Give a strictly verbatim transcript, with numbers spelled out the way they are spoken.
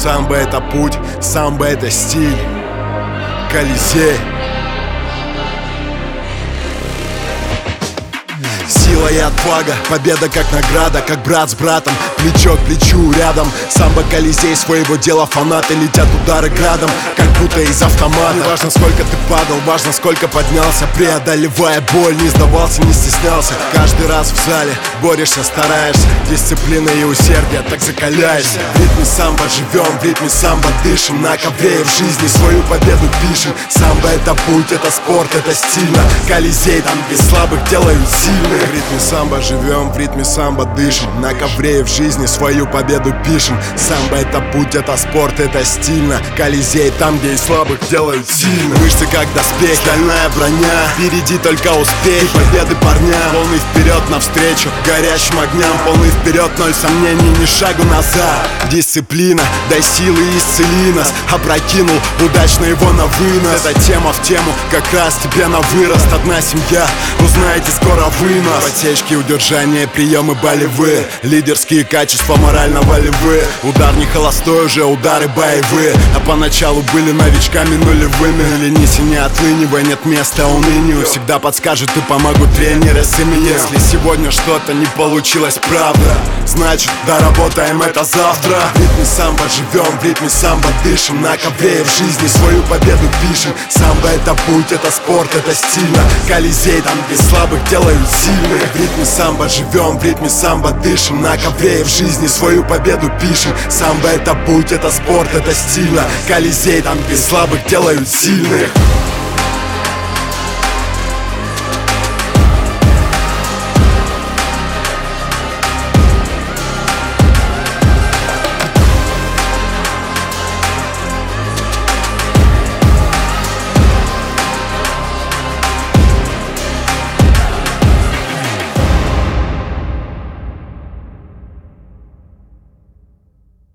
Самбо — это путь, самбо — это стиль. Колизей. Сила и отвага, победа как награда, как брат с братом, плечо к плечу рядом. Самбо — Колизей, своего дела фанаты, летят удары градом, как будто из автомата. Не важно, сколько ты падал, важно, сколько поднялся, преодолевая боль, не сдавался, не стеснялся. Каждый раз в зале борешься, стараешься, дисциплина и усердие, так закаляешься. В ритме самбо живем, в ритме самбо дышим, на ковре в жизни свою победу пишем. Самбо — это путь, это спорт, это стильно. Колизей, там без слабых делают сильных. В ритме самбо живем, в ритме самбо дышим, на ковре в жизни свою победу пишем. Самбо — это путь, это спорт, это стильно. Колизей, там, где и слабых делают сильно. Мышцы как доспех, стальная броня, впереди только успехи, победы парня. Полный вперед навстречу горящим огням, полный вперед, ноль сомнений, ни шагу назад. Дисциплина, дай силы и исцели нас. Опрокинул удачно его на вынос. Эта тема в тему, как раз тебе на вырост. Одна семья, узнаете скоро вы нас. Подсечки, удержания, приемы болевые, лидерские качества морально-волевые. Удар не холостой, уже удары боевые. А поначалу были новичками нулевыми. Не ленись и не отлынивай, нет места унынию. Всегда подскажут и помогут тренеры с именем. Если сегодня что-то не получилось, правда, значит, доработаем это завтра. В ритме самбо живем, в ритме самбо дышим, на ковре в жизни свою победу пишем. Самбо — это путь, это спорт, это стильно. Колизей, там без слабых делают сильных. В ритме самбо живем, в ритме самбо дышим, на ковре в жизни свою победу пишем. Самбо — это путь, это спорт, это стильно. Колизей, там без слабых делают сильных.